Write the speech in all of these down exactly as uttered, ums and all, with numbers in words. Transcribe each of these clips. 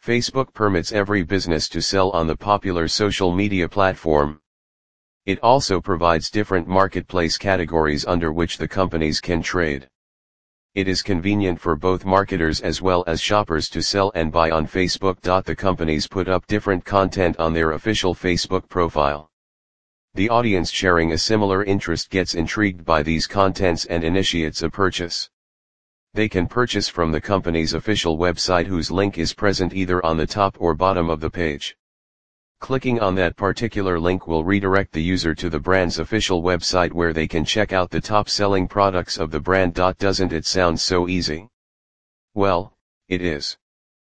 Facebook permits every business to sell on the popular social media platform. It also provides different marketplace categories under which the companies can trade. It is convenient for both marketers as well as shoppers to sell and buy on Facebook. The companies put up different content on their official Facebook profile. The audience sharing a similar interest gets intrigued by these contents and initiates a purchase. They can purchase from the company's official website whose link is present either on the top or bottom of the page. Clicking on that particular link will redirect the user to the brand's official website where they can check out the top-selling products of the brand. Doesn't it sound so easy? Well, it is.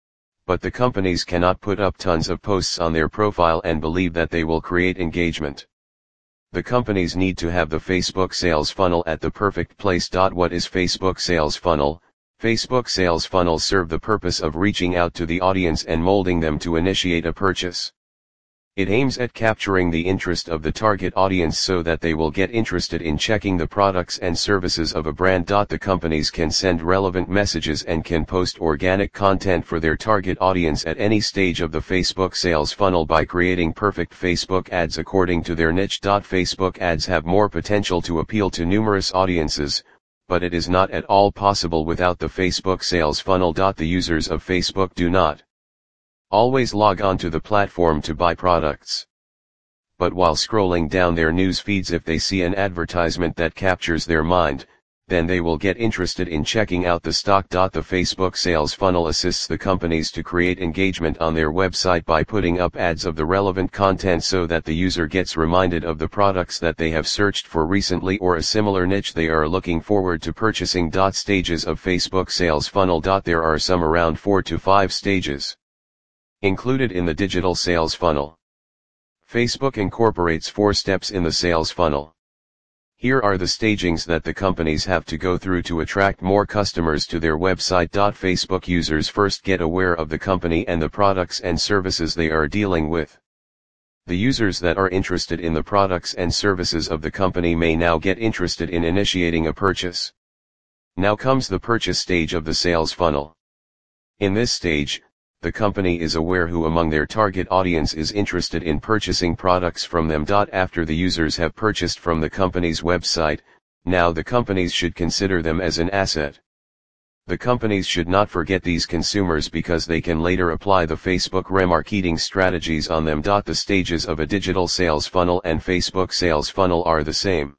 But the companies cannot put up tons of posts on their profile and believe that they will create engagement. The companies need to have the Facebook sales funnel at the perfect place. What is Facebook sales funnel? Facebook sales funnels serve the purpose of reaching out to the audience and molding them to initiate a purchase. It aims at capturing the interest of the target audience so that they will get interested in checking the products and services of a brand. The companies can send relevant messages and can post organic content for their target audience at any stage of the Facebook sales funnel by creating perfect Facebook ads according to their niche. Facebook ads have more potential to appeal to numerous audiences, but it is not at all possible without the Facebook sales funnel. The users of Facebook do not always log on to the platform to buy products. But while scrolling down their news feeds, if they see an advertisement that captures their mind, then they will get interested in checking out the stock. The Facebook sales funnel assists the companies to create engagement on their website by putting up ads of the relevant content so that the user gets reminded of the products that they have searched for recently or a similar niche they are looking forward to purchasing. Stages of Facebook sales funnel. There are some around four to five stages included in the digital sales funnel. Facebook incorporates four steps in the sales funnel. Here are the stagings that the companies have to go through to attract more customers to their website. Facebook users first get aware of the company and the products and services they are dealing with. The users that are interested in the products and services of the company may now get interested in initiating a purchase. Now comes the purchase stage of the sales funnel. In this stage, the company is aware who among their target audience is interested in purchasing products from them. After the users have purchased from the company's website, now the companies should consider them as an asset. The companies should not forget these consumers because they can later apply the Facebook remarketing strategies on them. The stages of a digital sales funnel and Facebook sales funnel are the same.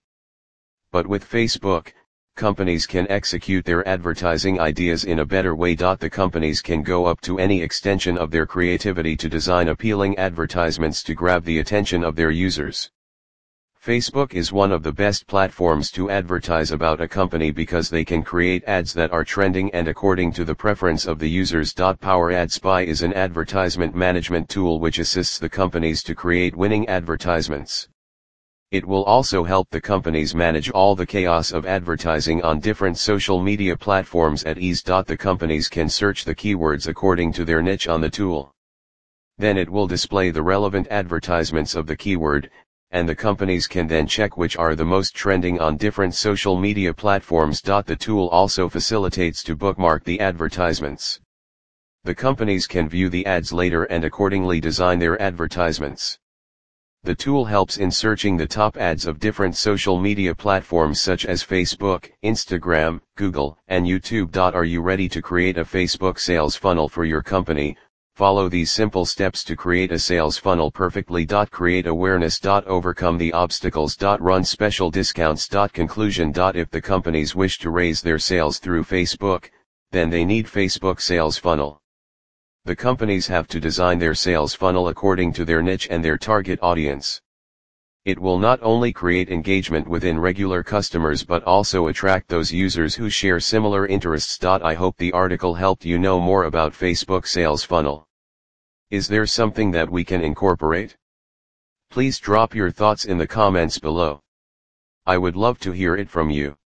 But with Facebook, companies can execute their advertising ideas in a better way. The companies can go up to any extension of their creativity to design appealing advertisements to grab the attention of their users. Facebook is one of the best platforms to advertise about a company because they can create ads that are trending and according to the preference of the users. Power Ad Spy is an advertisement management tool which assists the companies to create winning advertisements. It will also help the companies manage all the chaos of advertising on different social media platforms at ease. The companies can search the keywords according to their niche on the tool. Then it will display the relevant advertisements of the keyword, and the companies can then check which are the most trending on different social media platforms. The tool also facilitates to bookmark the advertisements. The companies can view the ads later and accordingly design their advertisements. The tool helps in searching the top ads of different social media platforms such as Facebook, Instagram, Google, and YouTube. Are you ready to create a Facebook sales funnel for your company? Follow these simple steps to create a sales funnel perfectly. Create awareness. Overcome the obstacles. Run special discounts. Conclusion. If the companies wish to raise their sales through Facebook, then they need Facebook sales funnel. The companies have to design their sales funnel according to their niche and their target audience. It will not only create engagement within regular customers but also attract those users who share similar interests. I hope the article helped you know more about Facebook sales funnel. Is there something that we can incorporate? Please drop your thoughts in the comments below. I would love to hear it from you.